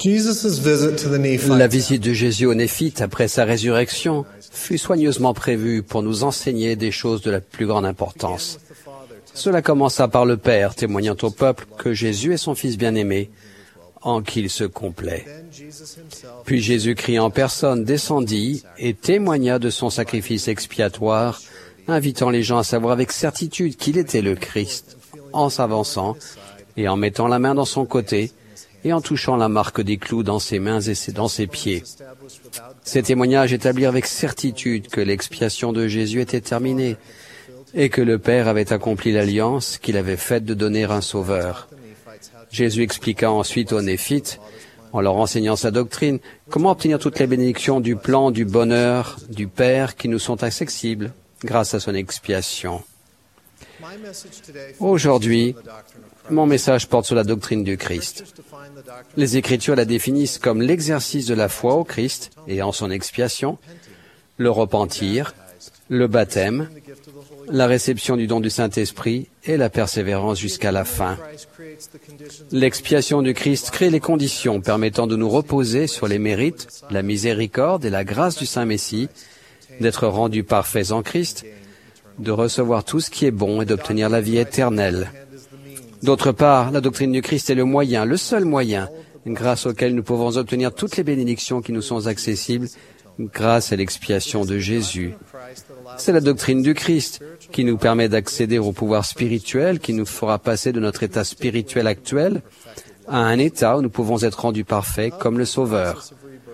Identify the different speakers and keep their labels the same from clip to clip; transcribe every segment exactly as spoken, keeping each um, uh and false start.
Speaker 1: Jesus' visit to the Nephites
Speaker 2: La visite de Jésus aux Néphites après sa résurrection fut soigneusement prévue pour nous enseigner des choses de la plus grande importance. Cela commença par le Père témoignant au peuple que Jésus est son Fils bien-aimé, en qui il se complaît. Puis Jésus-Christ en personne descendit et témoigna de son sacrifice expiatoire, invitant les gens à savoir avec certitude qu'il était le Christ, en s'avançant et en mettant la main dans son côté et en touchant la marque des clous dans ses mains et dans ses pieds. Ces témoignages établirent avec certitude que l'expiation de Jésus était terminée et que le Père avait accompli l'alliance qu'il avait faite de donner un sauveur. Jésus expliqua ensuite aux Néphites, en leur enseignant sa doctrine, comment obtenir toutes les bénédictions du plan du bonheur du Père qui nous sont accessibles grâce à son expiation. Aujourd'hui, mon message porte sur la doctrine du Christ. Les Écritures la définissent comme l'exercice de la foi au Christ et en son expiation, le repentir, le baptême, la réception du don du Saint-Esprit et la persévérance jusqu'à la fin. L'expiation du Christ crée les conditions permettant de nous reposer sur les mérites, la miséricorde et la grâce du Saint-Messie, d'être rendus parfaits en Christ, de recevoir tout ce qui est bon et d'obtenir la vie éternelle. D'autre part, la doctrine du Christ est le moyen, le seul moyen, grâce auquel nous pouvons obtenir toutes les bénédictions qui nous sont accessibles grâce à l'expiation de Jésus. C'est la doctrine du Christ qui nous permet d'accéder au pouvoir spirituel qui nous fera passer de notre état spirituel actuel à un état où nous pouvons être rendus parfaits comme le Sauveur.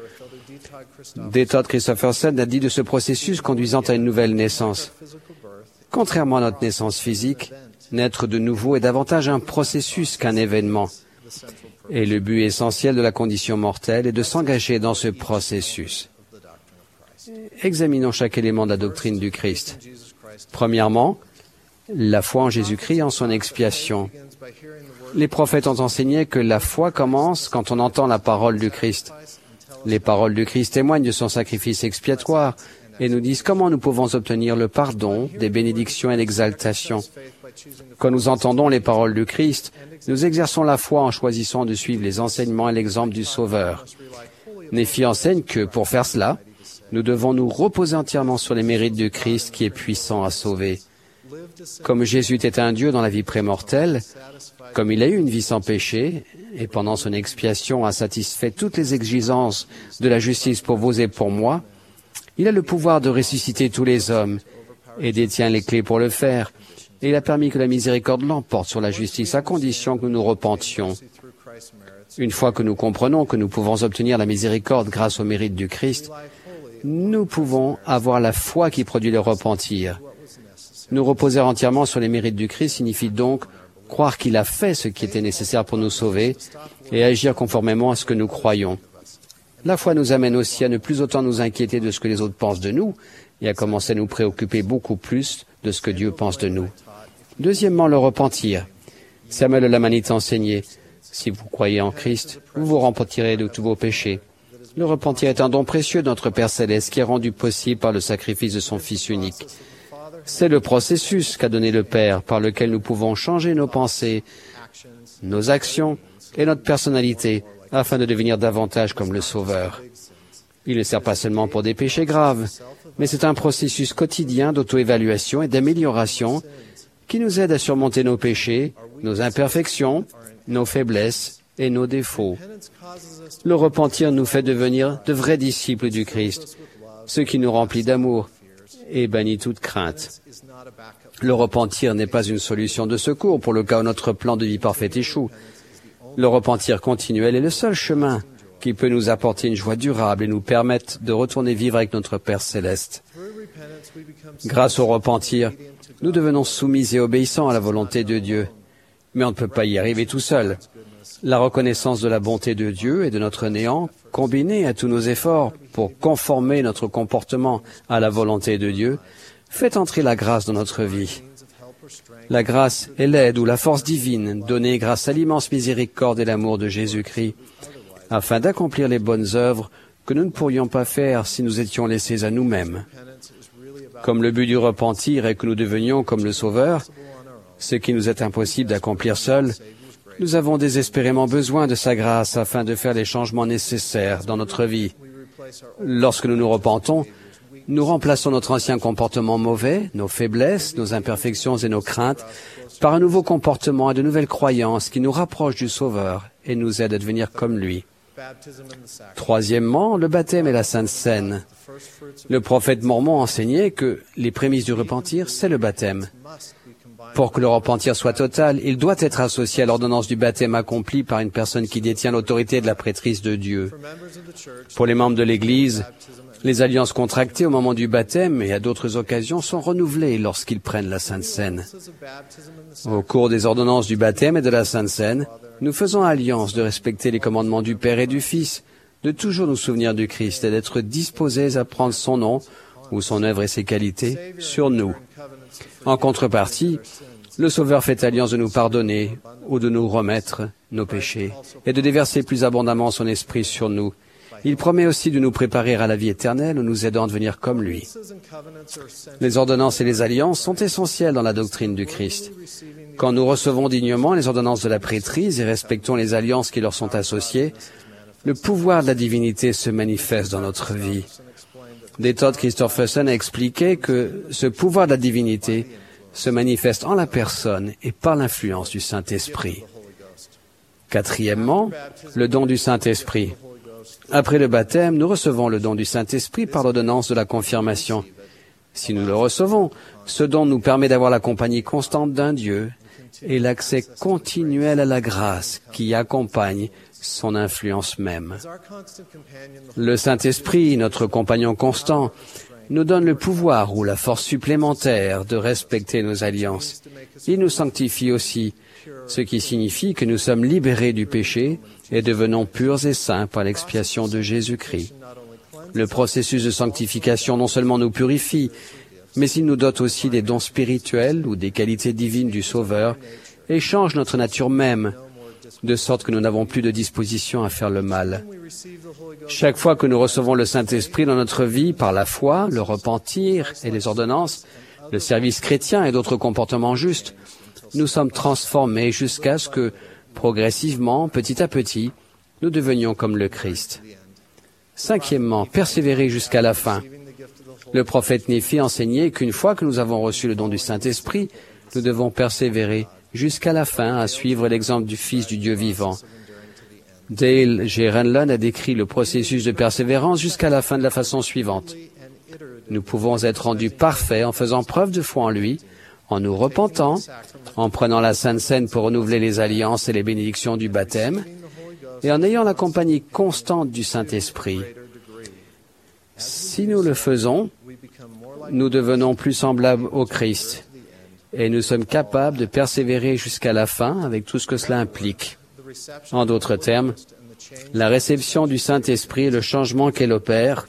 Speaker 2: D. Todd Christopherson a dit de ce processus conduisant à une nouvelle naissance. Contrairement à notre naissance physique, naître de nouveau est davantage un processus qu'un événement. Et le but essentiel de la condition mortelle est de s'engager dans ce processus. Examinons chaque élément de la doctrine du Christ. Premièrement, la foi en Jésus-Christ en son expiation. Les prophètes ont enseigné que la foi commence quand on entend la parole du Christ. Les paroles du Christ témoignent de son sacrifice expiatoire et nous disent comment nous pouvons obtenir le pardon, des bénédictions et l'exaltation. Quand nous entendons les paroles du Christ, nous exerçons la foi en choisissant de suivre les enseignements et l'exemple du Sauveur. Néphi enseigne que, pour faire cela, nous devons nous reposer entièrement sur les mérites du Christ qui est puissant à sauver. Comme Jésus était un Dieu dans la vie prémortelle, comme il a eu une vie sans péché, et pendant son expiation a satisfait toutes les exigences de la justice pour vous et pour moi, il a le pouvoir de ressusciter tous les hommes et détient les clés pour le faire. Et il a permis que la miséricorde l'emporte sur la justice à condition que nous nous repentions. Une fois que nous comprenons que nous pouvons obtenir la miséricorde grâce au mérite du Christ, nous pouvons avoir la foi qui produit le repentir. Nous reposer entièrement sur les mérites du Christ signifie donc croire qu'il a fait ce qui était nécessaire pour nous sauver et agir conformément à ce que nous croyons. La foi nous amène aussi à ne plus autant nous inquiéter de ce que les autres pensent de nous et à commencer à nous préoccuper beaucoup plus de ce que Dieu pense de nous. Deuxièmement, le repentir. Samuel de Lamanite enseignait, si vous croyez en Christ, vous vous repentirez de tous vos péchés. Le repentir est un don précieux de notre Père Céleste qui est rendu possible par le sacrifice de son Fils unique. C'est le processus qu'a donné le Père par lequel nous pouvons changer nos pensées, nos actions et notre personnalité afin de devenir davantage comme le Sauveur. Il ne sert pas seulement pour des péchés graves, mais c'est un processus quotidien d'auto-évaluation et d'amélioration qui nous aide à surmonter nos péchés, nos imperfections, nos faiblesses et nos défauts. Le repentir nous fait devenir de vrais disciples du Christ, ce qui nous remplit d'amour et bannit toute crainte. Le repentir n'est pas une solution de secours pour le cas où notre plan de vie parfait échoue. Le repentir continuel est le seul chemin qui peut nous apporter une joie durable et nous permettre de retourner vivre avec notre Père Céleste. Grâce au repentir, nous devenons soumis et obéissants à la volonté de Dieu. Mais on ne peut pas y arriver tout seul. La reconnaissance de la bonté de Dieu et de notre néant, combinée à tous nos efforts pour conformer notre comportement à la volonté de Dieu, fait entrer la grâce dans notre vie. La grâce est l'aide ou la force divine donnée grâce à l'immense miséricorde et l'amour de Jésus-Christ, afin d'accomplir les bonnes œuvres que nous ne pourrions pas faire si nous étions laissés à nous-mêmes. Comme le but du repentir est que nous devenions comme le Sauveur, ce qui nous est impossible d'accomplir seul, Nous avons désespérément besoin de sa grâce afin de faire les changements nécessaires dans notre vie. Lorsque nous nous repentons, nous remplaçons notre ancien comportement mauvais, nos faiblesses, nos imperfections et nos craintes par un nouveau comportement et de nouvelles croyances qui nous rapprochent du Sauveur et nous aident à devenir comme lui. Troisièmement, le baptême et la Sainte Seine. Le prophète Mormon enseignait que les prémices du repentir, c'est le baptême. Pour que le repentir soit total, il doit être associé à l'ordonnance du baptême accomplie par une personne qui détient l'autorité de la prêtrise de Dieu. Pour les membres de l'Église, les alliances contractées au moment du baptême et à d'autres occasions sont renouvelées lorsqu'ils prennent la Sainte Seine. Au cours des ordonnances du baptême et de la Sainte Seine, nous faisons alliance de respecter les commandements du Père et du Fils, de toujours nous souvenir du Christ et d'être disposés à prendre son nom ou son œuvre et ses qualités sur nous. En contrepartie, le Sauveur fait alliance de nous pardonner ou de nous remettre nos péchés et de déverser plus abondamment son Esprit sur nous. Il promet aussi de nous préparer à la vie éternelle en nous aidant à devenir comme lui. Les ordonnances et les alliances sont essentielles dans la doctrine du Christ. Quand nous recevons dignement les ordonnances de la prêtrise et respectons les alliances qui leur sont associées, le pouvoir de la divinité se manifeste dans notre vie. D. Todd Christopherson a expliqué que ce pouvoir de la divinité se manifeste en la personne et par l'influence du Saint-Esprit. Quatrièmement, le don du Saint-Esprit. Après le baptême, nous recevons le don du Saint-Esprit par l'ordonnance de la confirmation. Si nous le recevons, ce don nous permet d'avoir la compagnie constante d'un Dieu et l'accès continuel à la grâce qui accompagne son influence même. Le Saint-Esprit, notre compagnon constant, nous donne le pouvoir ou la force supplémentaire de respecter nos alliances. Il nous sanctifie aussi, ce qui signifie que nous sommes libérés du péché et devenons purs et saints par l'expiation de Jésus-Christ. Le processus de sanctification non seulement nous purifie, mais il nous dote aussi des dons spirituels ou des qualités divines du Sauveur et change notre nature même, de sorte que nous n'avons plus de disposition à faire le mal. Chaque fois que nous recevons le Saint-Esprit dans notre vie par la foi, le repentir et les ordonnances, le service chrétien et d'autres comportements justes, nous sommes transformés jusqu'à ce que, progressivement, petit à petit, nous devenions comme le Christ. Cinquièmement, persévérer jusqu'à la fin. Le prophète Néphi enseignait qu'une fois que nous avons reçu le don du Saint-Esprit, nous devons persévérer jusqu'à la fin à suivre l'exemple du Fils du Dieu vivant. Dale G. Renlund a décrit le processus de persévérance jusqu'à la fin de la façon suivante. Nous pouvons être rendus parfaits en faisant preuve de foi en lui, en nous repentant, en prenant la Sainte Seine pour renouveler les alliances et les bénédictions du baptême, et en ayant la compagnie constante du Saint-Esprit. Si nous le faisons, nous devenons plus semblables au Christ, et nous sommes capables de persévérer jusqu'à la fin avec tout ce que cela implique. En d'autres termes, la réception du Saint-Esprit et le changement qu'elle opère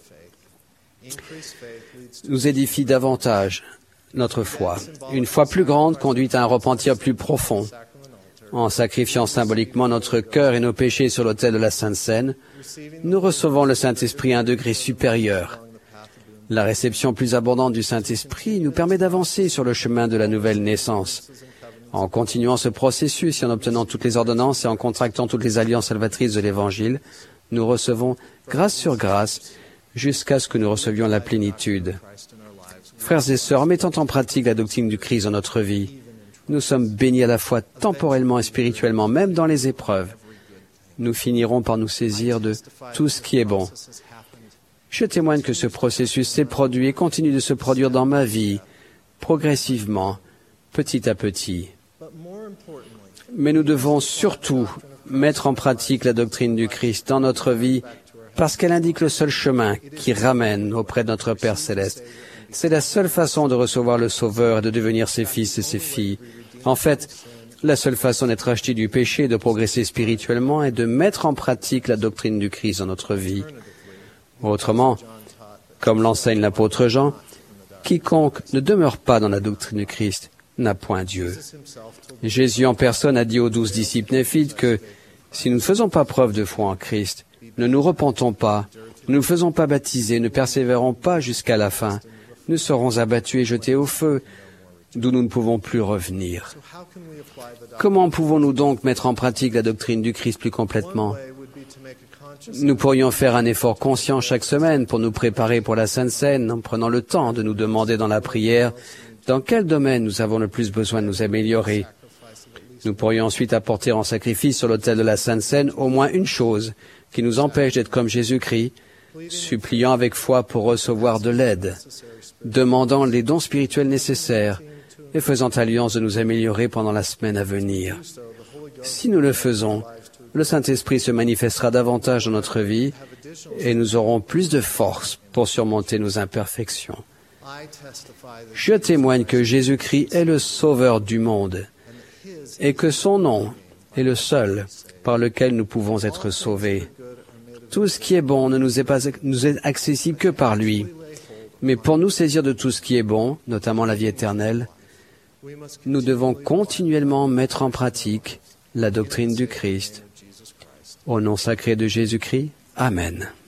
Speaker 2: nous édifie davantage notre foi. Une foi plus grande conduit à un repentir plus profond. En sacrifiant symboliquement notre cœur et nos péchés sur l'autel de la Sainte Seine, nous recevons le Saint-Esprit à un degré supérieur. La réception plus abondante du Saint-Esprit nous permet d'avancer sur le chemin de la nouvelle naissance. En continuant ce processus et en obtenant toutes les ordonnances et en contractant toutes les alliances salvatrices de l'Évangile, nous recevons grâce sur grâce jusqu'à ce que nous recevions la plénitude. Frères et sœurs, en mettant en pratique la doctrine du Christ dans notre vie, nous sommes bénis à la fois temporellement et spirituellement, même dans les épreuves. Nous finirons par nous saisir de tout ce qui est bon. Je témoigne que ce processus s'est produit et continue de se produire dans ma vie, progressivement, petit à petit. Mais nous devons surtout mettre en pratique la doctrine du Christ dans notre vie parce qu'elle indique le seul chemin qui ramène auprès de notre Père céleste. C'est la seule façon de recevoir le Sauveur et de devenir ses fils et ses filles. En fait, la seule façon d'être racheté du péché et de progresser spirituellement est de mettre en pratique la doctrine du Christ dans notre vie. Autrement, comme l'enseigne l'apôtre Jean, quiconque ne demeure pas dans la doctrine du Christ n'a point Dieu. Jésus en personne a dit aux douze disciples néphites que si nous ne faisons pas preuve de foi en Christ, ne nous repentons pas, ne nous faisons pas baptiser, ne persévérons pas jusqu'à la fin, nous serons abattus et jetés au feu. d'où nous ne pouvons plus revenir. Comment pouvons-nous donc mettre en pratique la doctrine du Christ plus complètement? Nous pourrions faire un effort conscient chaque semaine pour nous préparer pour la Sainte Seine en prenant le temps de nous demander dans la prière dans quel domaine nous avons le plus besoin de nous améliorer. Nous pourrions ensuite apporter en sacrifice sur l'autel de la Sainte Seine au moins une chose qui nous empêche d'être comme Jésus-Christ, suppliant avec foi pour recevoir de l'aide, demandant les dons spirituels nécessaires et faisant alliance de nous améliorer pendant la semaine à venir. Si nous le faisons, le Saint-Esprit se manifestera davantage dans notre vie et nous aurons plus de force pour surmonter nos imperfections. Je témoigne que Jésus-Christ est le Sauveur du monde et que son nom est le seul par lequel nous pouvons être sauvés. Tout ce qui est bon ne nous est pas nous est accessible que par lui. Mais pour nous saisir de tout ce qui est bon, notamment la vie éternelle, nous devons continuellement mettre en pratique la doctrine du Christ. Au nom sacré de Jésus-Christ, Amen.